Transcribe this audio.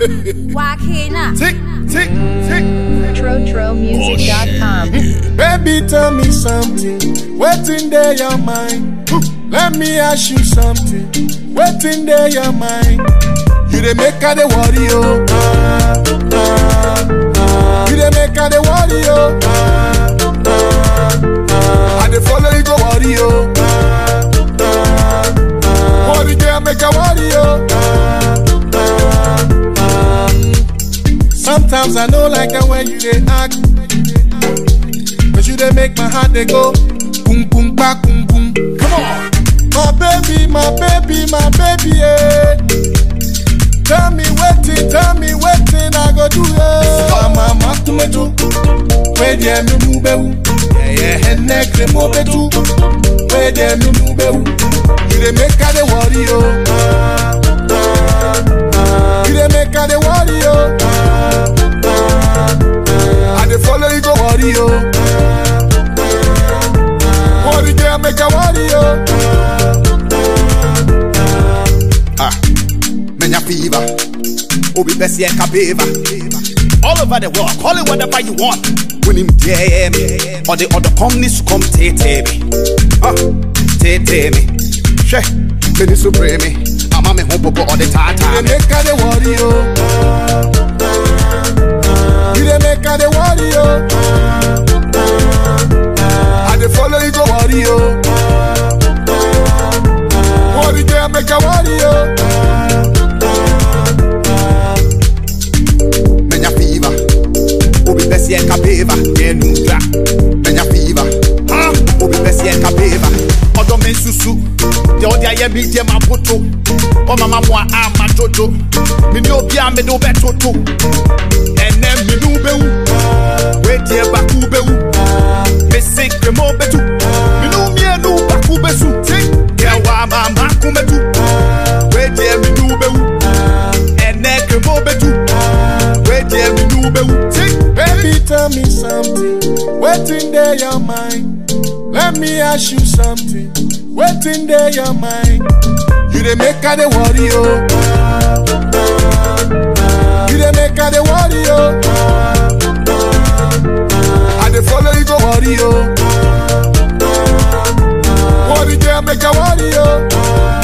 Wakina. Tick, tick, tick. TroTroMusic.com. Baby, tell me something. What's in there your mind? Let me ask you something. What's in there your mind? You dey make her the worry, oh. You dey make her the worry, oh. I dey follow you go worry, oh. Worry girl make her worry, oh. Sometimes I know like the way you dey act, but you dey make my heart dey go boom boom back boom boom. Come on, my baby, my baby, my baby, yeah. Tell me waiting, I go do it. Mama, to me too. Where dem no move, yeah, head neck dem move too. Where dem no move, you dey make her dey worry, oh. You dey make her dey worry, oh. I dey follow you go worry, oh. Worry girl make her worry, oh. Menya fever, Obi Bessie and Kabeva. All over the world, call it whatever you want. When him DM me, or the other companies to come take me. Take me. She, Benny Supreme. I'm a me home popo all the time. You dey make her dey worry, oh. You dey make her dey worry, oh. I dey follow you go worry, oh. Worry girl make her worry, oh. Menya fever, Obi Bessie and Kabeva. Yeah, Nudra. Menya fever, Obi Bessie and Kabeva. Odo men susu, the other year be my photo. Oh mama moi ama jojo, me no bia me do beto to. And then me do be wait here baku be me sick me mo betu. Me no me no baku besu. Yeah wa mama kumetu. Wait here me do be and then me mo betu. Wait here me do be. Baby, tell me something. What's in there your mind? Let me ask you something. What's in there your mind? You dey make her dey worry, oh. You dey make her dey worry, oh. I dey follow you go worry, oh. Worry girl make her worry, oh.